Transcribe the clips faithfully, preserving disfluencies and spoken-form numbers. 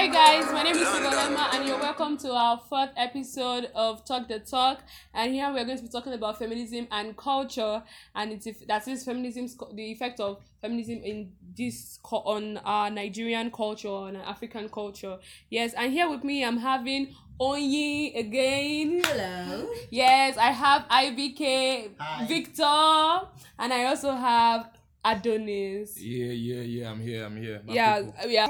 Hi guys, my name is Sigolema and you're welcome to our fourth episode of Talk the Talk. And here we're going to be talking about feminism and culture, and it's if that is feminism's the effect of feminism in this on our Nigerian culture, on our African culture. Yes, and here with me I'm having Onyi again. Hello. Yes, I have I V K, Hi. Victor, and I also have Adonis. Yeah, yeah, yeah. I'm here. I'm here. My Yeah, people. yeah.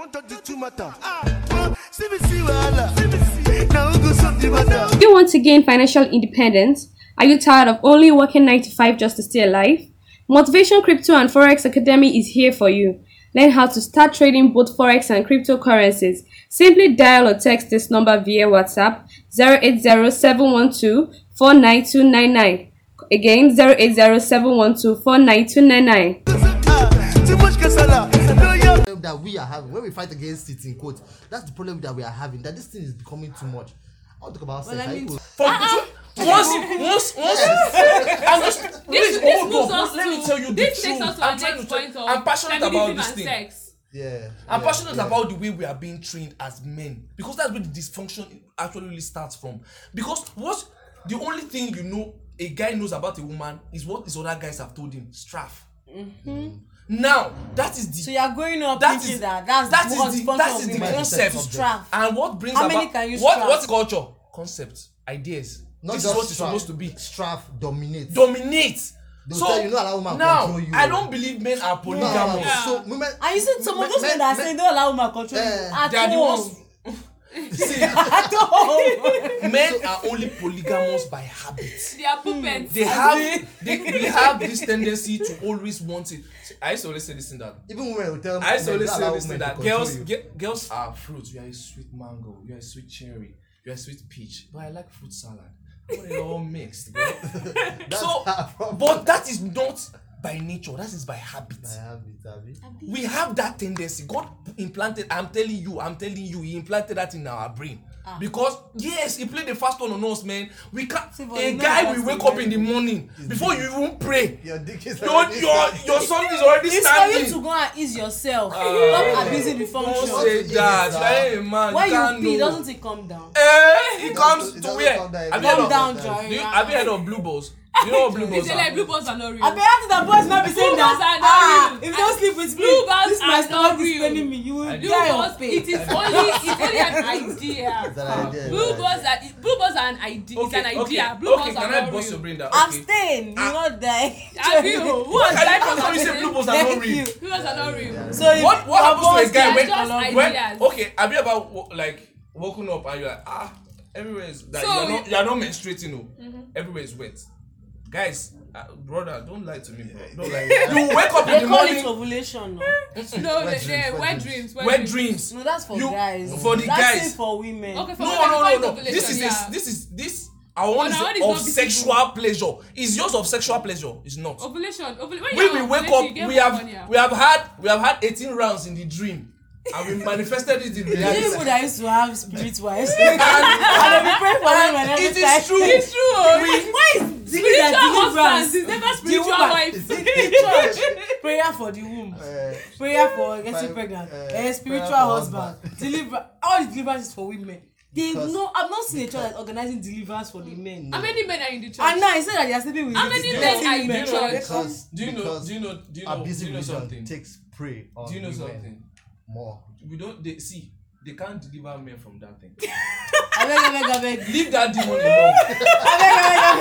Do you want to gain financial independence? Are you tired of only working nine to five just to stay alive? Motivation Crypto and Forex Academy is here for you. Learn how to start trading both Forex and cryptocurrencies. Simply dial or text this number via WhatsApp zero eight zero seven one two four nine two nine nine. Again, zero eight zero seven one two four nine two nine nine. That we are having when we fight against it in quote, that's the problem that we are having. That this thing is becoming too much. I want to talk about Well, sex. I mean, Equal- For, Uh-uh. once, once, once. I'm just. This, Please this hold moves up. us Let to, me tell you the this truth. takes us to I'm our trying next to point tell. of I'm passionate feminism about and this thing. sex. yeah, I'm yeah, passionate yeah. about the way we are being trained as men, because that's where the dysfunction actually really starts from. Because what the only thing you know a guy knows about a woman is what his other guys have told him. Straff. Mm-hmm. Now that is the So you are growing up that thinking is that that's that the is whole the function that of is the women. concept. Straff. And what brings How about many can you what straff? what's culture? Concept, ideas. Not This just is what it's straff, supposed to be. Straff dominate. Dominate. They'll So tell you, not allow woman now control you. I don't believe men are No, polygamous. Yeah. So women. And you see some of those men men- that are men- saying don't allow woman control you Eh, at They are the home. ones. See, At home. men are only polygamous by habit. They are puppets. They have they, they have this tendency to always want it. I used to always say this thing that Even women will tell. I used to men, always don't say allow this thing women that to control girls you. ge- girls are fruits. You are a sweet mango. You are a sweet cherry. You are a sweet peach. But I like fruit salad. I want it all mixed, bro. That's So, our problem. but that is not by nature. That is by habit. I have it, have it. We have that tendency. God implanted. I'm telling you. I'm telling you. He implanted that in our brain. Ah. Because yes, he played the fast one on us, man. We can't. See, but A you know guy that's will wake the up way- in the morning before you even pray. Your dick is Your already your starting. your son is already It's for you standing. to go and ease yourself. Ah. Stop abusing the Don't function. say that. Sir. Hey man, When you you can't pee, know. doesn't it come down? Eh, it It comes doesn't- it to doesn't where? come down Have you every heard Come of? day. down, Do Joy. Do you, have you heard of blue balls? Do you know what blue They balls say are? like blue balls are not real. I be happy that boys not be saying Blue balls that. are not Ah, real. if you don't sleep with me, Blue balls this are my not stomach is real. paining me. You will Blue die balls, of pain. it is only it's only an idea. It's an idea, Blue it's an balls are blue balls are an idea. It's an idea. okay, Blue okay. balls Can are I not bust your real. brain down? I'm Okay. staying. You will not die. Have you? Who has Can died you from tell me say blue something? balls are not Thank real? you. Blue balls are not real. So if What what your happens to a boss guy gets when, just along- when ideas. okay, have you ever wo- like woken up and you're like ah everywhere is that So you're you- not you're not menstruating, no, everywhere is wet, guys. Uh, brother, don't lie to me, bro. Don't lie. You wake up They in the call it morning. ovulation. No, No, Wet they, dreams, they, wet wet dreams. dreams. Wet dreams. no, that's for You- guys. for the that's guys. it for women. Okay, for No, women, no, they no, call no. it This is ovulation, a, yeah. this is this. Our one But is our own is of not visible. sexual pleasure. Is yours of sexual pleasure? It's not. Ovulation. Ovul- when We you're will wake ovulating, you up. get We more have money, yeah. we have had we have had eighteen rounds in the dream, and we manifested it in You know reality. people that used to have spirit wives. And they be praying for them and And it every is time. true. It's true. We- Why is Spiritual husbands deliverance? is never The spiritual woman. wife. In church, prayer for the womb, Eh, prayer for getting Five, pregnant, uh, eh, spiritual prayer for husband, deliver. All the deliverance is for women. They Because- no, I've not seen a church that's organizing deliverance for the men. How many men are in the church? And now he said that they are sleeping with How the many dirty men are in women. the church? because Do you know? because Do you know? Do you know? Do abusive you know religion something? takes prey on Do you know women something? more. We don't. They see. They can't deliver men from that thing. I beg, I beg, I beg. Leave that demon alone. I beg, I beg,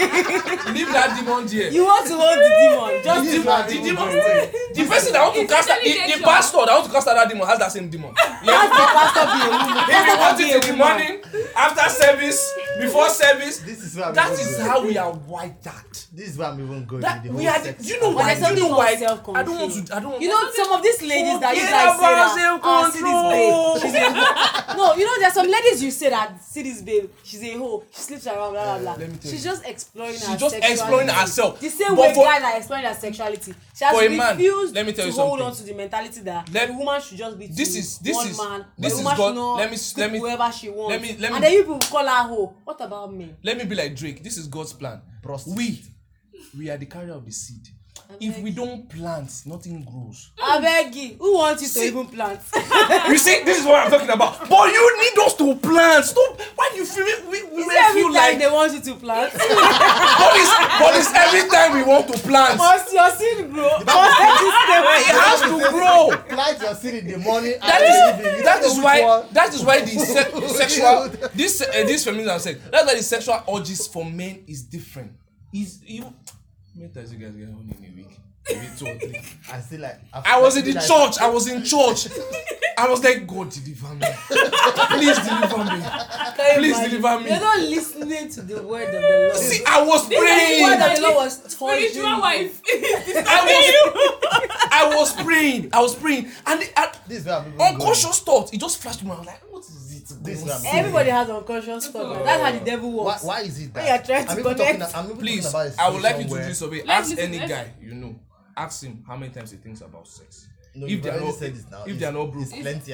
I beg. Leave that demon there. You want to hold the demon? Just This do is why that. The people demon. go away. The person that want to It's cast that, the, actually the nature. pastor that want to cast out that demon has that same demon. Let the pastor be a woman. If you want Pastor it be a in the woman. morning, after service, before service, This is where I'm that even is going. how we are wired that. This is where I'm even going That with the we whole are. sex. Do you know But why? there's Do you know something why? called I don't want self-control. to. I don't. want You know, some of these ladies that you Forget guys say about that, ah, see this babe, she's a self-control. hoe. No, you know, there's some ladies you say that, see this babe, she's a hoe, she sleeps around, blah, blah, blah. let me tell She's you. just exploring She's her just sexuality. exploring herself. The same But way for- guys are exploring her sexuality. She has For a man, refused let me tell to you hold something. on to the mentality that Let- the woman should just be This to is- this one is- man, this the is woman God- should not let me- sleep let me- whoever she wants. let me- let me- and then you people call her hoe. What about me? Let me be like Drake. This is God's plan. Prostitute. We, we are the carrier of the seed. if we don't plant, nothing grows. I beg you. Who wants you to See- even plant? You see, this is what I'm talking about. But you need us to plant. Stop. Why do you feel it? We, we Is it every feel time like. they want you to plant? But it's, but it's every time we want to plant. Must your seed grow? Must it stay where It you has to grow. Plant your seed in the morning and That the is evening. You that don't is know why which one. that is why the se- sexual this uh, this feminism said that's why the sexual urges for men is different. Is you how many times you guys get honey in a week? Maybe two or three. I still like. I was in the church. I was in church. I was like, God deliver me. Please deliver me. Please deliver me. You're not listening to the word of the Lord. See, I was The word praying. of the Lord was touching Spiritual you. wife. I was, I was praying. I was praying, and the, uh, This is where I'm even going. unconscious thought. It just flashed me. I was like, what is it? This is where I'm going? going. Everybody has unconscious thought. That's how the devil Why, works. why is it that? When you're trying to I'm even connect. talking, I'm even Please, talking about a I would like you situation to where- do this survey. Let's Ask listen, any let's- guy you know. Ask him how many times he thinks about sex. No, if you've they are already not, said this now. if It's- they are not broke, It's plenty.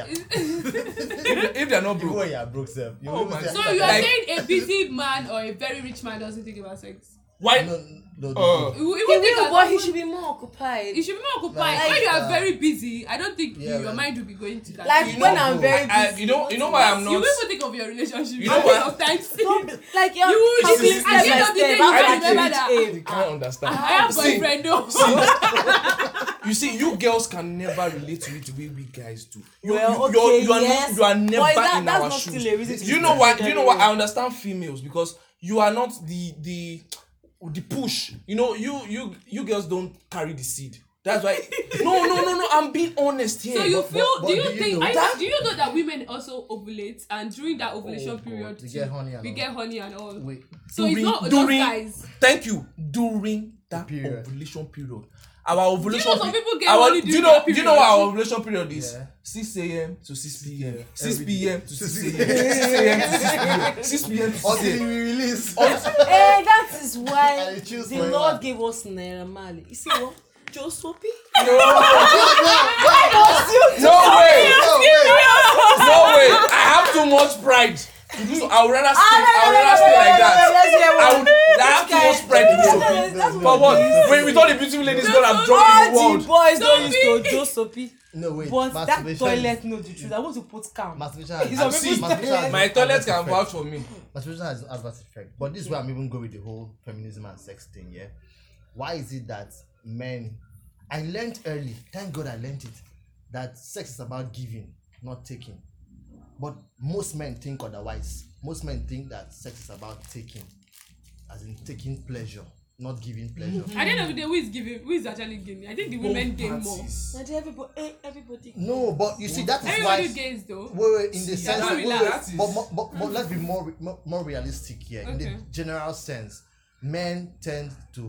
if, if they are not Even broke, when you're broke, self. You Oh will my say- God. So you are Like- saying a busy man or a very rich man doesn't think about sex? why? No, no, no. Uh, He He won't think will, as but he often- should be more occupied. He should be more occupied. Like, when you are uh, very busy, I don't think yeah, you, your man. mind will be going to that. Like You when know, I'm very busy. I, you know, you know why I'm you not. will even think of your relationship. You You know know what? Sometimes Don't be- like you're You will- taking you- step at the end by of the day, step. you How can't to remember reach that. aim. You can't understand. I have See, boyfriend though. You see, you girls can never relate to it the way we guys do. You, Well, you, okay, you're, you are yes. not, you are never But is that- in that's our not shoes. still a reason to You be know what? different You know what? I anyway. understand females because you are not the the the push. You know, you you you girls don't carry the seed. That's why. No, no, no, no. I'm being honest here. So you But- feel? but do you do you think? know I- that- do you know that women also ovulate, and during that ovulation Oh, God, period, we too, get honey and we all. get honey and all. Wait. So it's not just during guys. thank you during that period. ovulation period. Our ovulation. know some pe- people get our, honey do you during know? that Do you know what period? our ovulation period is? Yeah. six a.m. to six p.m. six Every p.m. to six six a.m. six a.m. to six p.m. six p.m. to Until six a.m. we release. Eh, that is why I choose the my Lord man. gave us Naira Marley. You see what? Josopi? No way! No, wait. No way! I have too much pride. To do so, I would rather stay. I would rather stay like that. I would. I have too much pride to do so. For what? When we thought the beautiful ladies gonna have dropped in the All world. the boys don't use to Josopi. No, wait. But that Masturbation toilet is- know the truth. I want to put calm. Masturbation It's has, a See, masturbation has my toilet adverse can effect. vouch for me. Masturbation has adverse effect. But this is where I'm even going with the whole feminism and sex thing, yeah? Why is it that men... I learned early, thank God I learned it, that sex is about giving, not taking. But most men think otherwise. Most men think that sex is about taking, as in taking pleasure, not giving pleasure. At the end of the day, who is giving? Who is actually giving? I think the women Both gain more. parties. And everybody, eh, everybody. No, but you see, that is Everybody why... gains though. Wait, wait, in the See, sense, yeah, wait, relax. wait, That is- but, but, but, but let's be more, more more realistic here. In the Okay. general sense, men tend to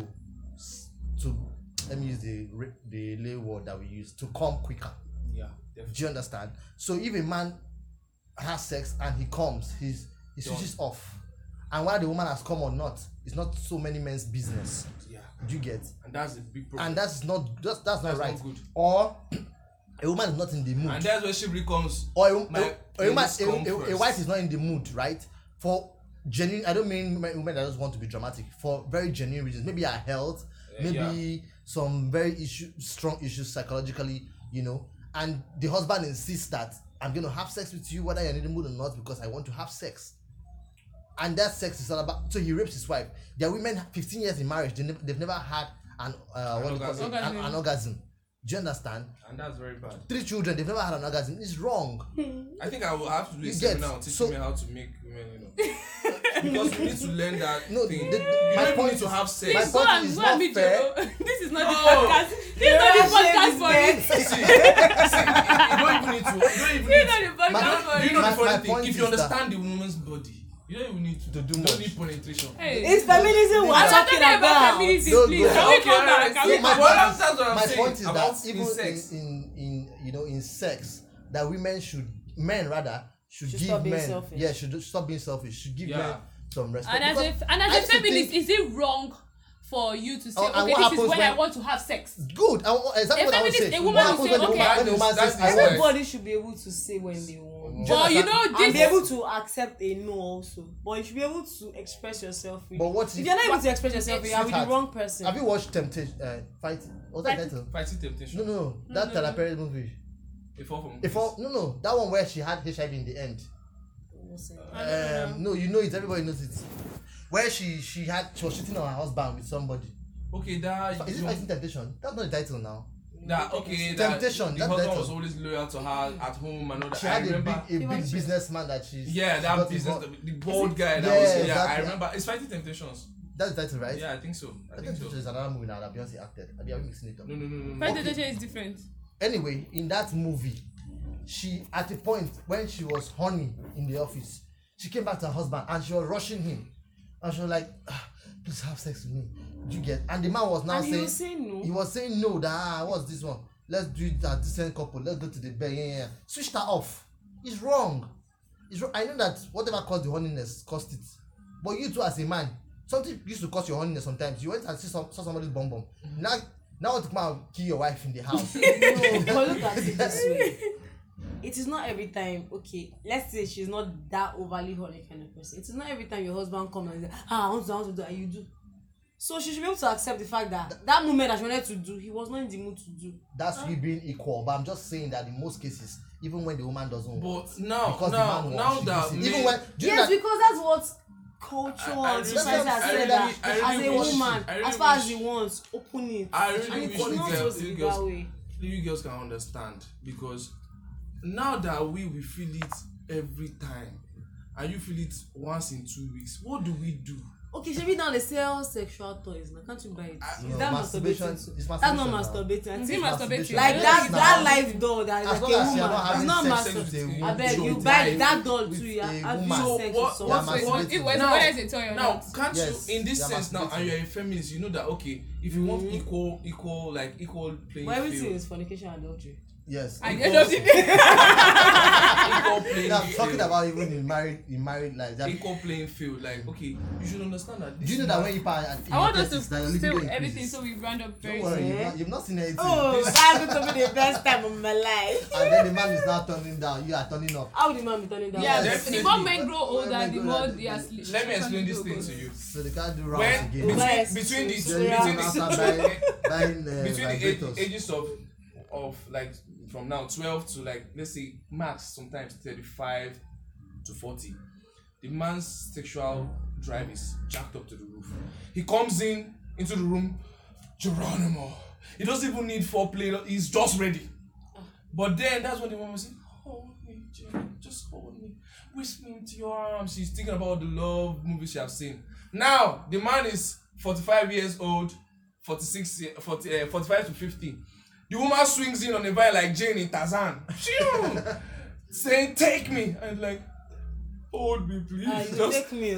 to let me use the re- the lay word that we use, to come quicker. Yeah, Do you understand? So if a man has sex and he comes, he's he switches off, and whether the woman has come or not, it's not so many men's business. yeah, Do you get? and that's a big problem. And that's not that's that's not That's right. not good. Or a woman is not in the mood. And that's where chivalry comes. Or a, My a, a, woman, ladies a, come a, a first. wife is not in the mood, right? For genuine, I don't mean women, women that just want to be dramatic. For very genuine reasons, maybe our health, Uh, maybe some very issue, strong issues psychologically, you know. And the husband insists that I'm going to have sex with you, whether you're in the mood or not, because I want to have sex. And that sex is all about. So he rapes his wife. There are women fifteen years in marriage, they ne- they've never had an uh, what do you call it? orgasm. An, an orgasm. Do you understand? And that's very bad. Three children, they've never had an orgasm. It's wrong. I think I will have to do a You seminar get- on teaching so- me how to make women, you know. Because we need to learn that No, thing. the- the- you my don't point need to is- have my sex. point Go and- is go not and meet fair. Joe. This is not the No. podcast. This is not the podcast for it. See, see, you don't even need to. You don't even This is need not the My- podcast to. for Do you it. know My- the funny my thing? point If is you that- understand the woman's body, you don't even need to, To do you much. don't need penetration. Hey. It's feminism we're I'm not talking talking about about. feminism, No, please. no. Can we Okay, come back? alright. Can See, we my come Well, back? that's, that's what I'm my saying point is about that in even sex. in, in in you know in sex, that women should men rather should, Should give stop being men selfish. yeah should stop being selfish, should give Yeah. men some respect. And as Because a and I as a used to feminist, think- is it wrong for you to say, Oh, and okay, what this is happens when I when- want to have sex? good and what- exactly A what I would feminist- say. a What woman will happens say, when the okay. woman- when the woman That says is- I that want is- Everybody should be able to say when they want. But you know, and this be able to accept a no also. But you should be able to express yourself free. But what if if- you're not able to express yourself free, you're with the Sweetheart, wrong person. Have you watched Temptation? Uh, Fight. What's that Fight- title? Fighting temptation. No, no, no. That Tyler Perry movie. Before from. If all, no, no, that one where she had H I V in the end. Um, no, you know it. Everybody knows it. Where she she had she was cheating on her husband with somebody. Okay, that. Is it Fighting Temptation? That's not the title now. That okay. Temptation, That, that- the husband that- was always loyal to her at home and all that. She I had a remember. big a He big was- businessman that she's Yeah, she that got business, involved- the, the bald guy. That Yeah, was yeah. I exactly. remember. It's Fighting Temptations. That's the title, right? Yeah, I think so. I I think think so. there's another movie now that Beyonce acted. Are you mixing it up? No, no, no, no. no. Fight Okay. Temptation is different. Anyway, in that movie, she at a point when she was horny in the office, she came back to her husband and she was rushing him, and she was like, ah, "Please have sex with me." Do you get? And the man was now And he saying, was saying no. he was saying no. That ah, what's this one? Let's do it as decent couple. Let's go to the bed. Yeah, yeah, yeah. Switch that off. It's wrong. It's wrong. I know that whatever caused the horniness caused it, but you too as a man, something used to cause your horniness sometimes. You went and see some, saw somebody's bum bum. Mm-hmm. Now, now want to come out and kill your wife in the house. No, but look at it this way. It is not every time, okay, let's say she's not that overly horny kind of person. It is not every time your husband comes and says, ah, I want to, I want to do, and you do. So she should be able to accept the fact that that moment that she wanted to do, he was not in the mood to do. That's you being equal, but I'm just saying that in most cases, even when the woman doesn't want, But now, because now, the man now wants, that she gives it. men- even when do you know Yes, that, because that's what culture I- I and really- society has I said really- that I as really a wish- woman, I really as far as wish- he wants, open it. I really and wish it's you not girls- supposed to you be girls- that way. you girls can understand because now that we we feel it every time and you feel it once in two weeks, what do we do? Okay, should we now they sell sexual toys now? Can't you buy it? I- Is No, that masturbation- masturbating? too? it's That's not masturbation now. masturbating. I Is it think masturbation? like Yes, that now. that life doll that is As like long a as you're woman. not It's having not sex master. with a I woman, I beg you with buy wife, that doll with too. Yeah, a have woman. you So sex what- with what- someone? Yeah, what- masturbating. It was now, whether it's a toy or now not. can't Yes, you in this you're sense now, and masturbating. you're a feminist, you know that okay, if you want equal, equal, like equal playing But everything field, is fornication and adultery. yes. At the Equal- end of the day, equal playing I'm talking field, about even in married in married life. That, equal playing field, like okay, you should understand that. do This you know that man- when you buy at I want us to that your libido say everything increases? so we round up very Don't worry, soon. you've not, you've not seen anything. Oh, This- that's going to be the best time of my life. And then the man is now turning down. You are turning up. How would the man be turning down? Yeah, Yes. the more men grow older, Men the grow more older, they are the- sleep. Let me explain this thing to you. So they can't do rounds When again. between, Yes. between the So between you the have to buy, buying uh, between the age, vibrators. ages of of like from now twelve to like let's say max sometimes thirty-five to forty, the man's sexual drive is jacked up to the roof. He comes in into the room, Geronimo. He doesn't even need foreplay. He's just ready. But then that's when the woman say, "Hold me, Jane. Just hold me. Whisk me into your arms." She's thinking about the love movies she have seen. Now the man is forty-five years old, forty-six, forty, uh, forty-five to fifty. The woman swings in on a vine like Jane in Tarzan, Phew! saying, "Take me," and like, "Hold me, please." Ah, you Just- take me.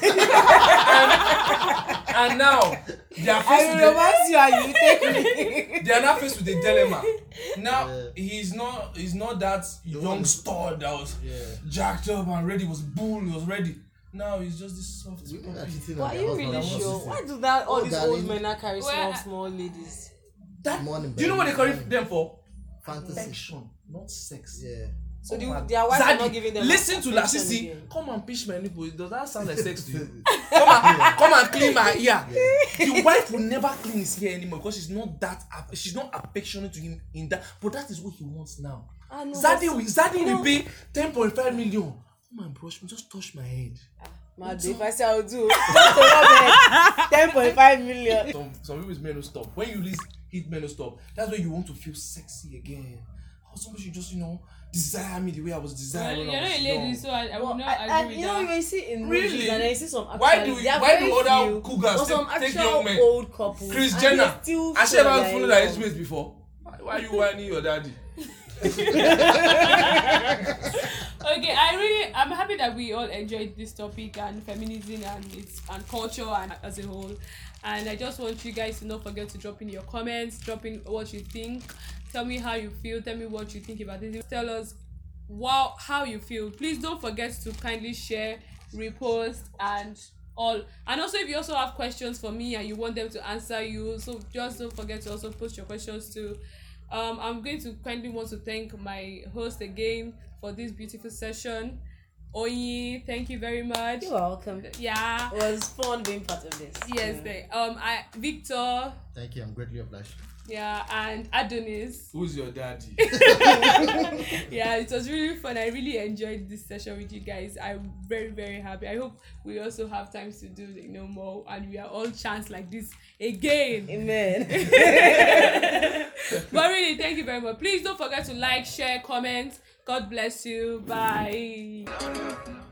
and now they are I faced will with a, romance you and you take me. they are now faced with a dilemma. Now Yeah. he's not he's not that young stud that was Yeah. jacked up and ready, was bull, he was ready. Now he's just this soft Women are puppy. cheating But on are their you husband really and sure? wants to Why do that all Oh, these darling. old men now carry small, Well, small ladies? That, Morning, do you know what they carry baby. them for? fantasy. Affection, not sex. Yeah. So Oh the, my- their wives are Zaddy, not giving them listen to affection Lasisi. again. Come and pinch my nipple. Does that sound like sex to you? come and come and clean my ear. The wife will never clean his ear anymore because she's not that aff- she's not affectionate to him in that. But that is what he wants now. Ah, no, Zaddy that's- will Zaddy no. will pay ten point five million. Come and brush me, just touch my head. Mad, if I say I'll do just to rub it, ten point five million. Some some people's men don't stop. When you release hit men don't stop. That's when you want to feel sexy again. How somebody should just you know desire me the way I was Well, desired you're when I not was a lady, young. so I, I would Well, not I, agree I, with you know, that. when you see in Really? movies and I see some Why actually, do they are why very do other few, cougars but some take, take actual young men? old couples. Chris and Jenner. they still Has she show ever that followed they're her young. age before? Why, why you whining your daddy? Okay, I really, I'm happy that we all enjoyed this topic and feminism and its and culture and as a whole. And I just want you guys to not forget to drop in your comments, drop in what you think. Tell me how you feel. Tell me what you think about this. Tell us wow how you feel. Please don't forget to kindly share, repost, and all. And also, if you also have questions for me and you want them to answer you, so just don't forget to also post your questions too. Um, I'm going to kindly want to thank my host again for this beautiful session. Oyi, thank you very much. You're welcome. Yeah. It was fun being part of this. Yes, Yeah. they, um, I Victor. Thank you. I'm greatly obliged. Yeah, and Adonis. Who's your daddy? Yeah, it was really fun. I really enjoyed this session with you guys. I'm very, very happy. I hope we also have time to do, you know, more, and we are all chance like this again. Amen. But really, thank you very much. Please don't forget to like, share, comment. God bless you. Bye.